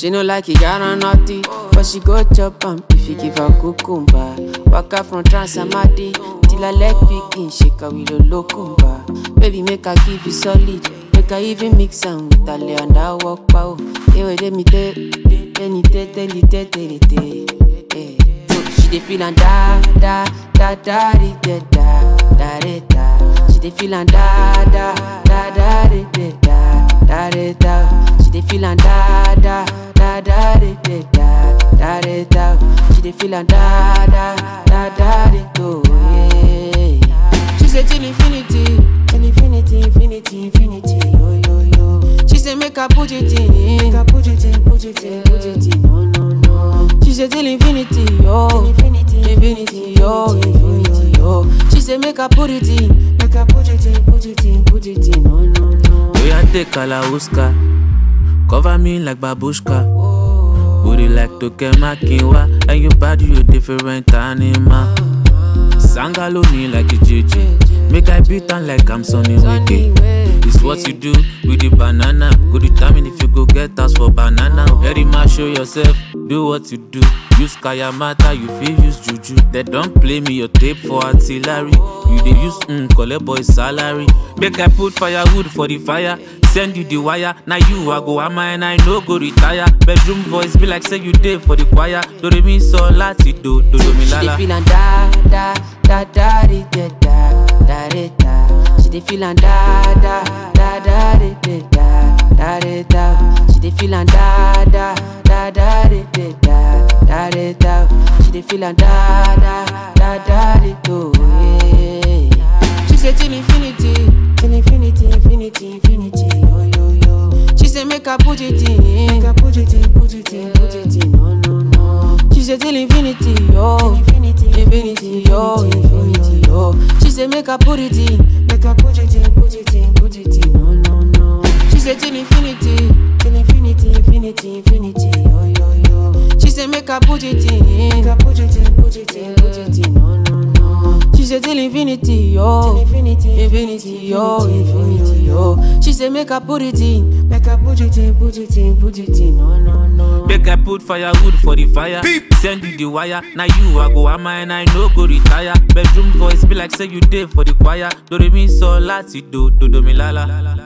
She no like it, got on naughty, but she go chop if you give her cucumber. Waka from Transamadi till her leg begin shake her with a locumba. Baby, make her give you solid, make her even mix am with her lay and her walk pow. Hey, wait, let me tell you. She dey feel and da da da da da da da da da. She dey feel and da da da da da da da da. She dey feel and da da da da da da da da. She dey feel and da da da da da. She say till infinity, infinity, infinity, infinity. Yo yo yo. She say make her put it in, make her put it in, put it in, put it in. No no no. She say till infinity, yo, infinity, infinity, yo, infinity, yo. She say make her put it in, make her put it in, put it in, put it in. No no no. We a take Kalauska, cover me like babushka. Booty like Tokemakinwa, and your body you different animal. Sangalo me like a JJ, make I beat on like I'm Sonny Wiki. It's what you do with the banana. Go determine if you go get us for banana. Very much show yourself, do what you do. Use Kayamata, you feel use Juju. They don't play me your tape for artillery. You they use collect boy salary. Make I put firewood for the fire. Send you the wire. Now you I go ama and I no go retire. Bedroom voice be like say you did for the choir. Do re mi so lati do mi lala. She dey feel and da da da da da da da da. She dey feel and da da da da da da da. She dey feel and da da da da da da da. She dey feel and da da da da da. She say till infinity, infinity, infinity, infinity. Yo yo yo. She say make her put it in, make her put it in, put it in, put it in. No no no. She say till infinity, yo, infinity, infinity, yo, infinity, yo. She say make her put it in, make her put it in, put it in, put it in. No no no. She say till infinity, infinity, infinity, infinity. Yo yo yo. She say make her put it in, make her put it in, put it in, put it in. No no no. She say till infinity, yo, infinity, infinity, yo, infinity, yo. She say make her put it in, make her put it in, put it in, put it in. No no no. Make I put firewood for the fire. Send you the wire. Now you I go ama and I no go retire. Bedroom voice be like say you did for the choir. Do re mi so lati do mi lala.